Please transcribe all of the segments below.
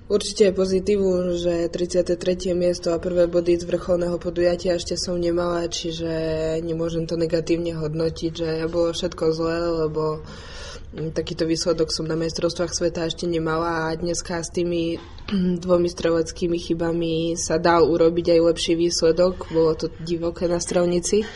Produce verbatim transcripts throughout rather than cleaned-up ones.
Určite je pozitívum, že tridsiate tretie miesto a prvé body z vrcholného podujatia ešte som nemala, čiže nemôžem to negatívne hodnotiť, že bolo všetko zlé, lebo takýto výsledok som na majstrovstvách sveta ešte nemala a dneska s tými dvomi streleckými chybami sa dal urobiť aj lepší výsledok. Bolo to divoké na strelnici.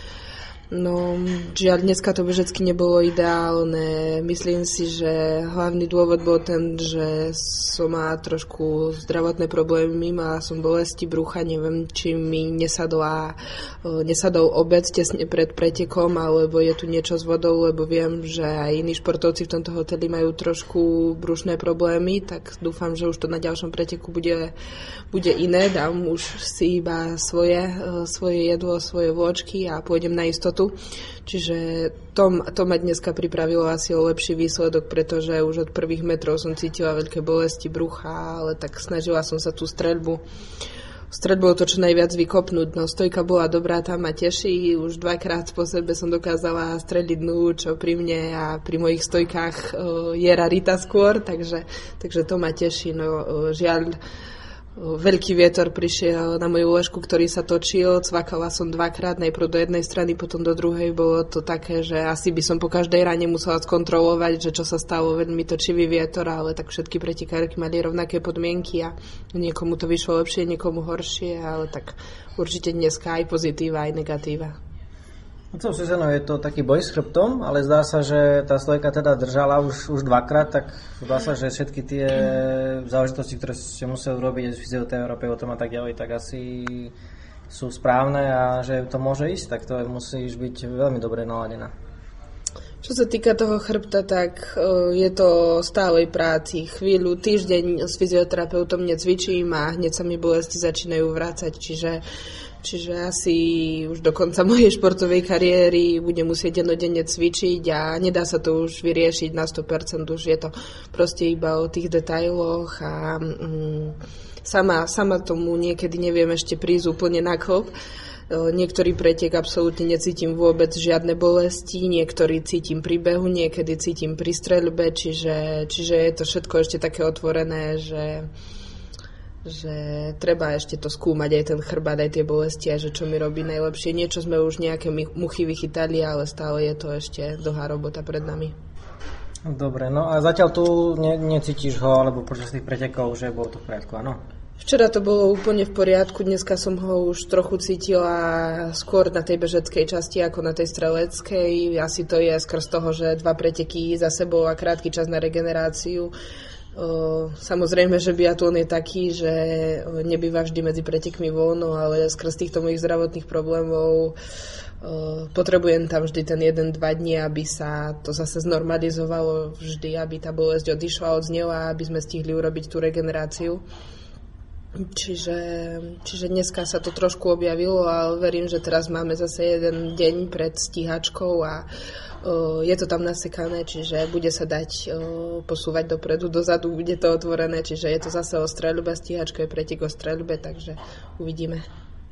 No, žiaľ, dneska to bežecky nebolo ideálne. Myslím si, že hlavný dôvod bol ten, že som mala trošku zdravotné problémy, mala som bolesti brucha, neviem, či mi nesadla, nesadol obed tesne pred pretekom, alebo je tu niečo s vodou, lebo viem, že aj iní športovci v tomto hoteli majú trošku brušné problémy, tak dúfam, že už to na ďalšom preteku bude, bude iné. Dám už si iba svoje, svoje jedlo, svoje vločky a pôjdem na istotu. Čiže to, to ma dneska pripravilo asi o lepší výsledok, pretože už od prvých metrov som cítila veľké bolesti brucha, ale tak snažila som sa tú streľbu streľbou to čo najviac vykopnúť. No, stojka bola dobrá, tá ma teší. Už dvakrát po sebe som dokázala streliť nulu, čo pri mne a pri mojich stojkách je rarita skôr, takže, takže to ma teší. No, žiaľ, veľký vietor prišiel na moju ložku, ktorý sa točil, cvakala som dvakrát, najprv do jednej strany, potom do druhej. Bolo to také, že asi by som po každej ráne musela skontrolovať, že čo sa stalo, veľmi točivý vietor, ale tak všetky pretekárky mali rovnaké podmienky a niekomu to vyšlo lepšie, niekomu horšie, ale tak určite dneska aj pozitíva, aj negatíva. No celú sezónu je to taký boj s chrbtom, ale zdá sa, že tá stojka teda držala už, už dvakrát, tak zdá sa, že všetky tie záležitosti, ktoré ste museli robiť aj s fyzioterapeutom a tak ďalej, tak asi sú správne a že to môže ísť, tak to musíš byť veľmi dobre naladená. Čo sa týka toho chrbta, tak je to stálej práci. Chvíľu, týždeň s fyzioterapeutom necvičím a hneď sa mi bolesti začínajú vrácať, čiže Čiže asi už do konca mojej športovej kariéry budem musieť dennodenne cvičiť a nedá sa to už vyriešiť na sto percent. Už je to proste iba o tých detailoch a mm, sama, sama tomu niekedy neviem ešte prísť úplne na klop. Niektorý pretek absolútne necítim vôbec žiadne bolesti, niektorý cítim pri behu, niekedy cítim pri streľbe, čiže, čiže je to všetko ešte také otvorené, že že treba ešte to skúmať, aj ten chrbát, aj tie bolesti, a že čo mi robí najlepšie. Niečo sme už nejaké muchy vychytali, ale stále je to ešte dlhá robota pred nami. Dobre, no a zatiaľ tu ne, necítiš ho, alebo počas tých pretekov, že bolo to v poriadku, áno? Včera to bolo úplne v poriadku, dneska som ho už trochu cítila skôr na tej bežeckej časti ako na tej streleckej. Asi to je skrz toho, že dva preteky za sebou a krátky čas na regeneráciu. Samozrejme, že biatlon je taký, že nebýva vždy medzi pretekmi voľno, ale skrz týchto mojich zdravotných problémov potrebujem tam vždy ten jeden dva dní, aby sa to zase znormalizovalo vždy, aby tá bolesť odišla, odznela, aby sme stihli urobiť tú regeneráciu. Čiže, čiže dneska sa to trošku objavilo, ale verím, že teraz máme zase jeden deň pred stíhačkou a o, je to tam nasekané, čiže bude sa dať o, posúvať dopredu, dozadu, bude to otvorené, čiže je to zase o streľbe, stíhačka je pretek o streľbe, takže uvidíme.